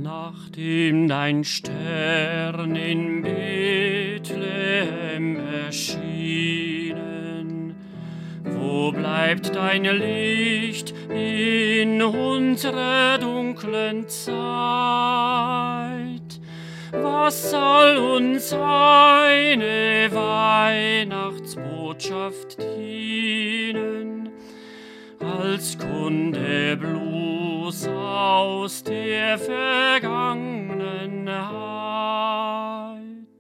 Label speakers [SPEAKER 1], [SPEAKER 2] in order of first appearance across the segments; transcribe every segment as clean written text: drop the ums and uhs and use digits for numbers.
[SPEAKER 1] Nachdem dein Stern in Bethlehem erschienen, wo bleibt dein Licht in unserer dunklen Zeit? Was soll uns eine Weihnachtsbotschaft dienen, als Kunde bloß aus der Vergangenheit?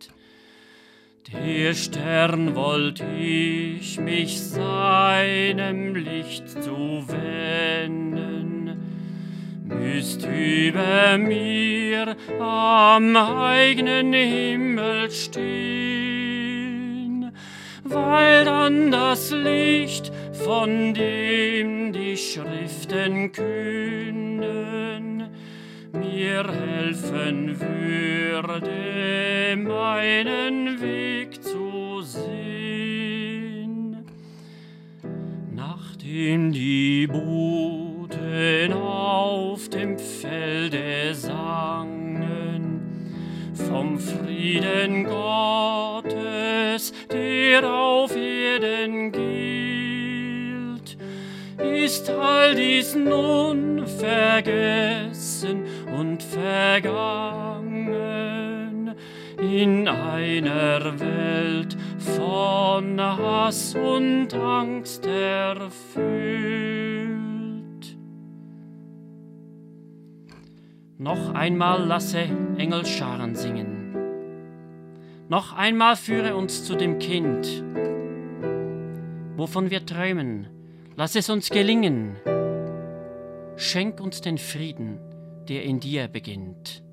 [SPEAKER 1] Der Stern wollt ich mich seinem Licht zuwenden, müsst über mir am eigenen Himmel stehen, weil dann das Licht, von dem die Schriften künden, mir helfen würde, meinen Weg zu sehen. Nachdem die Boten auf dem Felde sangen, vom Frieden Gottes, der auf Erden gilt, ist all dies nun vergessen und vergangen in einer Welt von Hass und Angst erfüllt. Noch einmal lasse Engelscharen singen. Noch einmal führe uns zu dem Kind, wovon wir träumen. Lass es uns gelingen. Schenk uns den Frieden, der in dir beginnt.